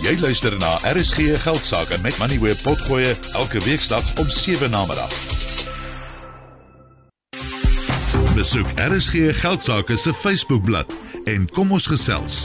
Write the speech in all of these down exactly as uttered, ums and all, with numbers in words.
Jy luister na R S G Geldsaake met Moneyweb Potgoe elke weeksdag om sewe namiddag. Besoek R S G Geldsaake se Facebookblad en kom ons gesels.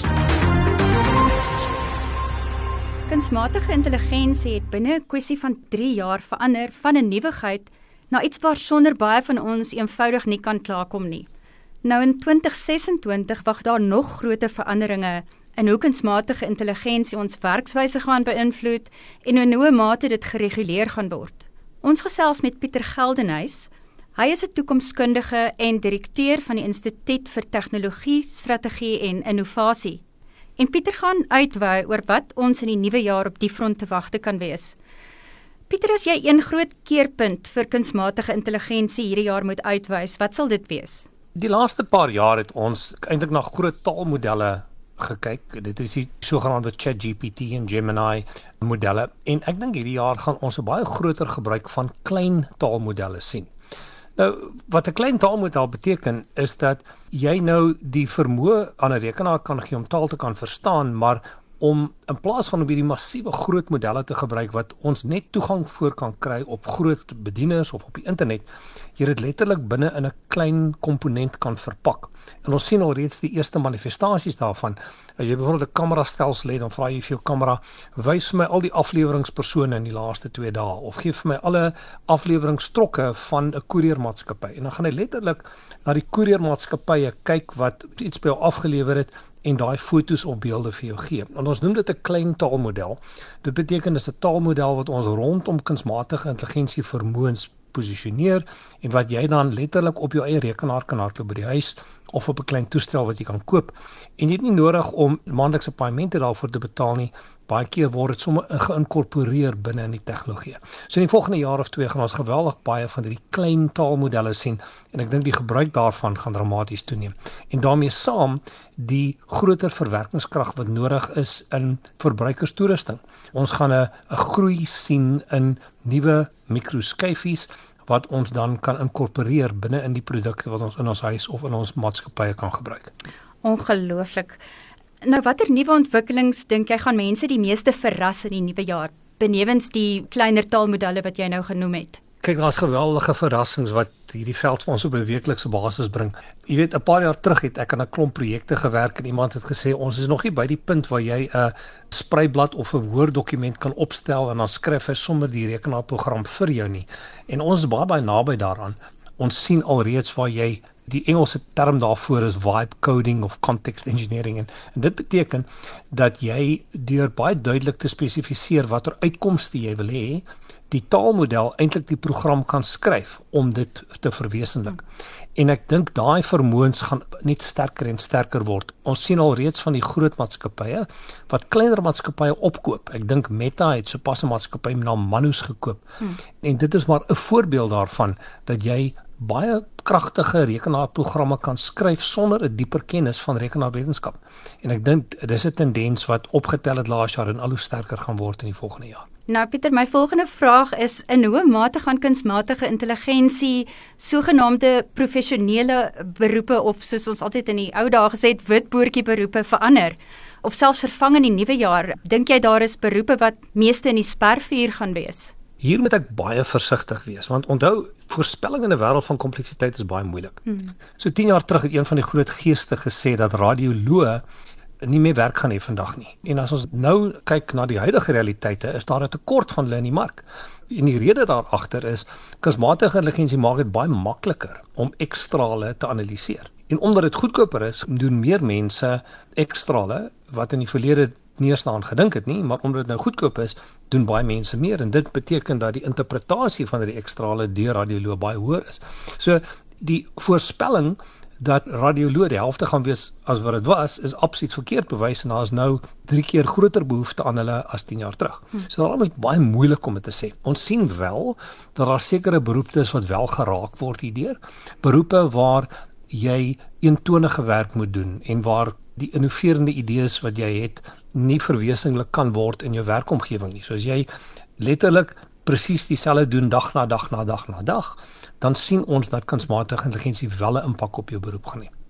Kunsmatige intelligensie het binne 'n kwessie van drie jaar verander van 'n nuwigheid na iets waarsonder baie van ons eenvoudig nie kan klaarkom nie. Nou in twintig sesentwintig wag daar nog groter veranderinge in hoe kunsmatige intelligensie ons werkswyse gaan beïnvloed en in hoe mate dit gereguleer gaan word. Ons gesels met Pieter Geldenhuys. Hy is 'n toekomskundige en direkteur van die Instituut vir Tegnologie, Strategie en Innovasie. En Pieter gaan uitwy oor wat ons in die nuwe jaar op die front te wagte kan wees. Pieter, as jy een groot keerpunt vir kunsmatige intelligensie hierdie jaar moet uitwys, wat sal dit wees? Die laaste paar jaar het ons eintlik na groot taalmodelle gekyk. Dit is die sogenaamde ChatGPT en Gemini modelle. En ek dink hierdie jaar gaan ons 'n baie groter gebruik van klein taalmodelle sien. Nou, wat 'n klein taalmodel beteken, is dat jy nou die vermoë aan 'n rekenaar kan gee om taal te kan verstaan, maar om in plaas van om hierdie massiewe groot modelle te gebruik wat ons net toegang voor kan kry op groot bedieners of op die internet, jy dit letterlik binne in 'n klein komponent kan verpak. En ons sien al reeds die eerste manifestasies daarvan. As jy byvoorbeeld 'n kamerastelsel het, dan vra jy vir jou kamera, wys vir my al die afleweringspersone in die laaste twee dae, of gee vir my alle afleweringstrokke van 'n koeriermaatskappy. En dan gaan hy letterlik na die koeriermaatskappye kyk wat iets by jou afgelewer het, en daai foto's of beelde vir jou gee. En ons noem dit 'n klein taalmodel. Dit beteken dis 'n taalmodel wat ons rondom kunsmatige intelligensie vermoëns posisioneer en wat jy dan letterlik op jou eie rekenaar kan hardloop by die huis of op 'n klein toestel wat jy kan koop. En jy het nie nodig om maandelikse paaiemente daarvoor te betaal nie. Baie keer word dit sommer geïnkorporeer binne in die tegnologie. So in die volgende jaar of twee gaan ons geweldig baie van die klein taalmodelle sien en ek dink die gebruik daarvan gaan dramaties toeneem. En daarmee saam die groter verwerkingskrag wat nodig is in verbruikerstoerusting. Ons gaan 'n 'n groei sien in nuwe mikroskyfies wat ons dan kan inkorporeer binne in die produkte wat ons in ons huis of in ons maatskappye kan gebruik. Ongelooflik. Nou, watter nuwe ontwikkelings dink jy gaan mense die meeste verras in die nuwe jaar, benewens die kleiner taalmodelle wat jy nou genoem het? Kyk, daar's geweldige verrassings wat hierdie veld vir ons op 'n weeklikse basis bring. Jy weet, 'n paar jaar terug het ek aan 'n klomp projekte gewerk en iemand het gesê, ons is nog nie by die punt waar jy 'n spreiblad of 'n woorddokument kan opstel en dan skryf hy sommer die rekenaarprogram vir jou nie. En ons is baie baie naby daaraan. Ons sien alreeds waar jy, die Engelse term daarvoor is vibe coding of context engineering, en, en dit beteken dat jy deur baie duidelik te spesifiseer watter uitkomste jy wil hê, die taalmodel eintlik die program kan skryf om dit te verwesenlik. En ek dink daai vermoëns gaan net sterker en sterker word. Ons sien al reeds van die groot maatskappye wat kleiner maatskappye opkoop. Ek dink Meta het sopas 'n maatskappy met naam Manus gekoop. Hmm. En dit is maar 'n voorbeeld daarvan dat jy baie kragtige rekenaarprogramme kan skryf sonder 'n dieper kennis van rekenaarwetenskap. En ek dink dis 'n tendens wat opgetel het laas jaar en al hoe sterker gaan word in die volgende jaar. Nou Pieter, my volgende vraag is, in hoe mate gaan kunsmatige intelligensie sogenaamde professionele beroepe, of soos ons altyd in die ou dae gesê het, witboortjie beroepe verander, of selfs vervang in die nuwe jaar? Dink jy daar is beroepe wat meeste in die spervuur gaan wees? Hier moet ek baie versigtig wees, want onthou, voorspelling in 'n wêreld van kompleksiteit is baie moeilik. Hmm. So tien jaar terug het een van die groot geeste gesê dat radioloë nie meer werk gaan hê vandag nie. En as ons nou kyk na die huidige realiteite, is daar 'n tekort van hulle in die mark. En die rede daar agter is, kunsmatige intelligensie maak dit baie makliker om ekstrale te analiseer. En omdat dit goedkoper is, doen meer mense ekstrale, wat in die verlede nie eens daaraan gedink het nie, maar omdat dit nou goedkoop is, doen baie mense meer, en dit beteken dat die interpretasie van die ekstrale deur radioloog baie hoër is. So die voorspelling dat radioloog die helfte gaan wees as wat dit was, is absoluut verkeerd bewys, en daar is nou drie keer groter behoefte aan hulle as tien jaar terug. Hmm. So daarom is baie moeilik om dit te sê. Ons sien wel dat daar sekere beroeptes wat wel geraak word hierdeur, beroepe waar jy eentonige werk moet doen en waar die innoverende idees wat jy het nie verwesenlik kan word in jou werkomgewing nie. So as jy letterlik presies dieselfde doen dag na dag na dag na dag, dan sien ons dat kunsmatige intelligensie wel 'n impak op jou beroep gaan hê.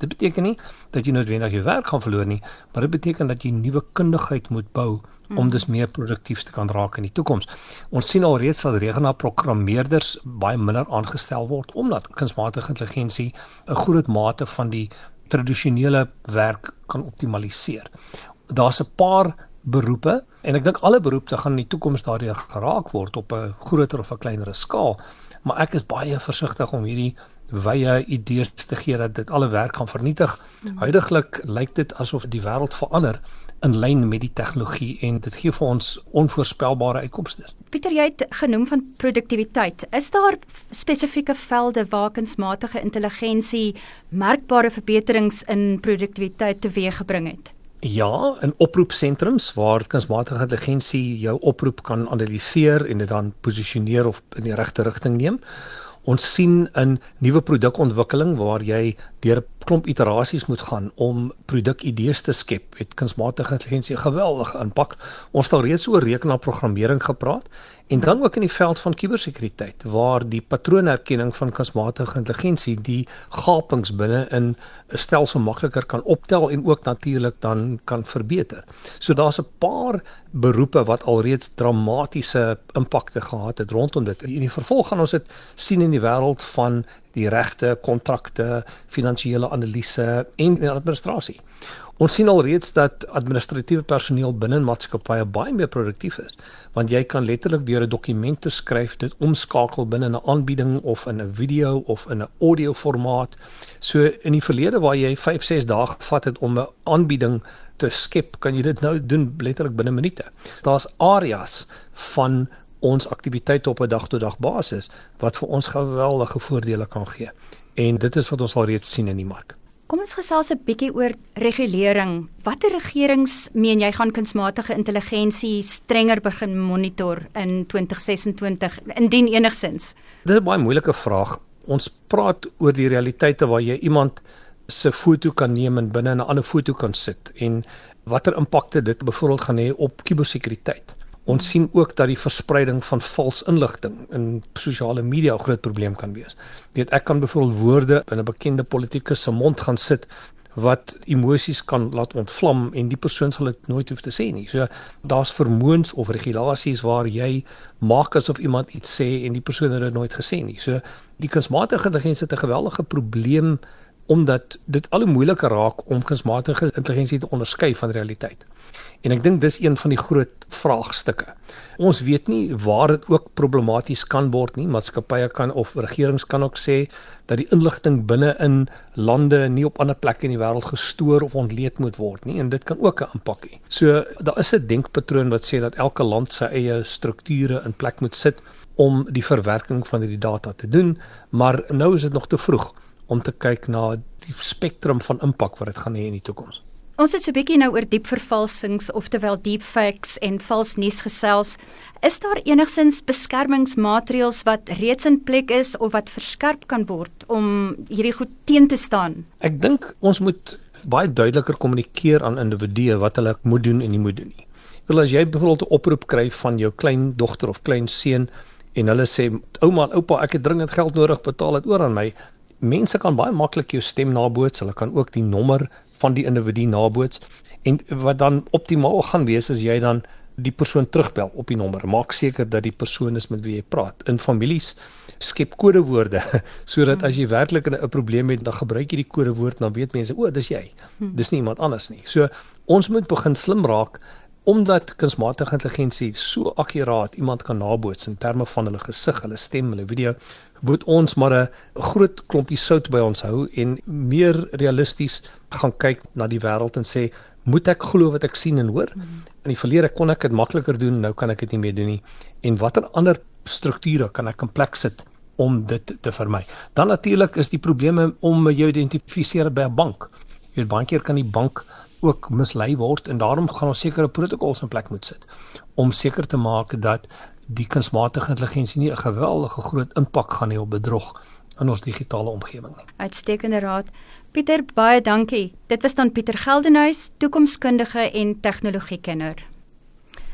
Dit beteken nie dat jy noodwendig jou werk gaan verloor nie, maar dit beteken dat jy nuwe kundigheid moet bou om dus meer produktief te kan raak in die toekoms. Ons sien al reeds dat rekenaarprogrammeerders baie minder aangestel word, omdat kunsmatige intelligensie 'n groot mate van die tradisionele werk kan optimaliseer. Daar's 'n paar beroepe, en ek dink alle beroepe gaan in die toekoms daardeur geraak word op 'n groter of 'n kleinere skaal, maar ek is baie versigtig om hierdie wye idees te gee dat dit alle werk gaan vernietig. Mm. Huidiglik lyk dit asof die wêreld verander in lyn met die tegnologie en dit gee vir ons onvoorspelbare uitkomste. Pieter, jy het genoem van produktiwiteit. Is daar spesifieke velde waar kunsmatige intelligensie merkbare verbeterings in produktiwiteit teweeggebring het? Ja, in oproepsentrums waar kunsmatige intelligensie jou oproep kan analiseer en dit dan posisioneer of in die regte rigting neem. Ons sien in nuwe produkontwikkeling waar jy deur 'n klomp iterasies moet gaan om produkidees te skep, het kunsmatige intelligensie 'n geweldige impak. Ons het al reeds oor rekenaarprogrammering gepraat en dan ook in die veld van kubersekuriteit waar die patroonherkenning van kunsmatige intelligensie die gapings binne in 'n stelsel makliker kan optel en ook natuurlik dan kan verbeter. So daar's 'n paar beroepe wat alreeds dramatiese impakte gehad het rondom dit. In die vervolg gaan ons dit sien in die wêreld van die regte, kontrakte, finansiële analise en administrasie. Ons sien alreeds dat administratiewe personeel binne maatskappye baie meer produktief is, want jy kan letterlik deur 'n dokument te skryf dit omskakel binne 'n aanbieding of in 'n video of in 'n audio formaat. So in die verlede waar jy vyf, ses dae gevat het om 'n aanbieding te skep, kan jy dit nou doen letterlik binne minute. Daar's areas van ons aktiwiteite op 'n dag-tot-dag basis wat vir ons geweldige voordele kan gee. En dit is wat ons al reeds sien in die mark. Kom ons gesels 'n bietjie oor regulering. Watter regerings meen jy gaan kunsmatige intelligensie strenger begin monitor in twintig ses en twintig, indien enigsins? Dit is 'n baie moeilike vraag. Ons praat oor die realiteite waar jy iemand se foto kan neem en binne 'n ander foto kan sit en watter impakte dit byvoorbeeld gaan hê op kubersekuriteit. Ons sien ook dat die verspreiding van vals inligting in sosiale media 'n groot probleem kan wees. Weet, ek kan byvoorbeeld woorde in 'n bekende politikus se mond gaan sit wat emosies kan laat ontvlam en die persoon sal dit nooit hoef te sê nie. So daar's vermoëns of regulasies waar jy maak asof iemand iets sê en die persoon het dit nooit gesê nie. So die kunsmatige intelligensie het 'n geweldige probleem omdat dit al hoe moeiliker raak om kunsmatige intelligensie te onderskei van realiteit. En ek dink dis een van die groot vraagstukke. Ons weet nie waar dit ook problematies kan word nie. Maatskappye kan of regerings kan ook sê dat die inligting binne in lande nie op ander plekke in die wêreld gestoor of ontleed moet word nie en dit kan ook 'n impak hê. So daar is 'n denkpatroon wat sê dat elke land sy eie strukture in plek moet sit om die verwerking van hierdie data te doen, maar nou is dit nog te vroeg om te kyk na die spektrum van impak wat dit gaan hê in die toekoms. Ons het so 'n bietjie nou oor diepvervalsings, oftewel deepfakes en vals nuus gesels. Is daar enigsins beskermingsmaatreëls wat reeds in plek is of wat verskerp kan word om hierdie goed teen te staan? Ek dink ons moet baie duideliker kommunikeer aan individue wat hulle moet doen en nie moet doen nie. Wel as jy byvoorbeeld 'n oproep kry van jou klein dogter of klein seun en hulle sê ouma en oupa, ek het dringend geld nodig, betaal dit oor aan my. Mense kan baie maklik jou stem naboots, hulle kan ook die nommer van die individu naboots en wat dan optimaal gaan wees is jy dan die persoon terugbel op die nommer. Maak seker dat die persoon is met wie jy praat. In families skep kodewoorde sodat as jy werklik 'n probleem het, dan gebruik jy die kodewoord, dan weet mense, o, dis jy. Dis nie iemand anders nie. So ons moet begin slim raak omdat kunsmatige intelligensie so akkuraat iemand kan naboots in terme van hulle gesig, hulle stem, hulle video, moet ons maar 'n groot klompie sout by ons hou en meer realisties gaan kyk na die wêreld en sê, moet ek glo wat ek sien en hoor? Mm. In die verlede kon ek dit makliker doen, nou kan ek dit nie meer doen nie. En watter ander strukture kan ek in plek sit om dit te vermy? Dan natuurlik is die probleme om jou identifiseer by 'n bank. Jy weet, baie keer kan die bank ook mislei word en daarom gaan ons sekere protokols in plek moet sit om seker te maak dat die kunsmatige intelligensie nie 'n geweldige groot impak gaan hê op bedrog in ons digitale omgewing nie. Uitstekende raad. Pieter, baie dankie. Dit was dan Pieter Geldenhuys, toekomskundige en tegnologiekenner.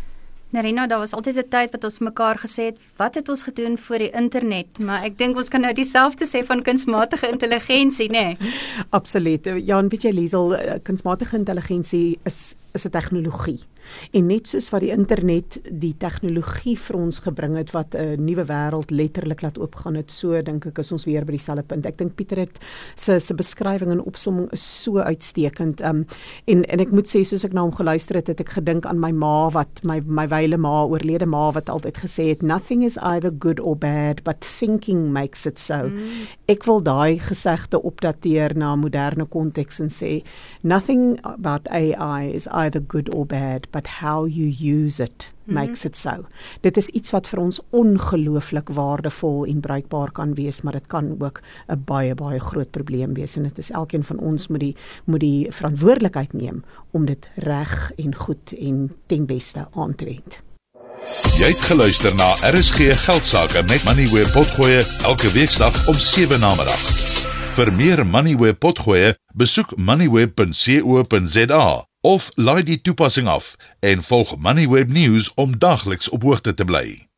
Nerina, daar was altyd 'n tyd wat ons mekaar gesê het, wat het ons gedoen voor die internet? Maar ek dink ons kan nou dieselfde sê van kunsmatige intelligensie, né? Nee? Absoluut. Jan, weet jy Liesel, kunsmatige intelligensie is is 'n tegnologie. En net soos wat die internet die tegnologie vir ons gebring het wat 'n nuwe wêreld letterlik laat oopgaan het, so dink ek is ons weer by dieselfde punt. Ek dink Pieter het sy se beskrywing en opsomming is so uitstekend. Um, en en ek moet sê, soos ek na hom geluister het, het ek gedink aan my ma wat my my wyle ma, oorlede ma wat altyd gesê het, nothing is either good or bad, but thinking makes it so. Mm. Ek wil daai gesegde opdateer na 'n moderne konteks en sê, nothing about A I is either good or bad, but how you use it makes it so. Dit is iets wat vir ons ongelooflik waardevol en bruikbaar kan wees, maar dit kan ook 'n baie baie groot probleem wees en dit is elkeen van ons moet die moet die verantwoordelikheid neem om dit reg en goed en ten beste aan te wend. Jy het geluister na R S G Geldsaake met Moneyweb Potgoe elke weeksdag om sewe namiddag. Vir meer Moneyweb Potgoe, besoek moneyweb punt co punt za of laai die toepassing af en volg Moneyweb News om dagliks op hoogte te bly.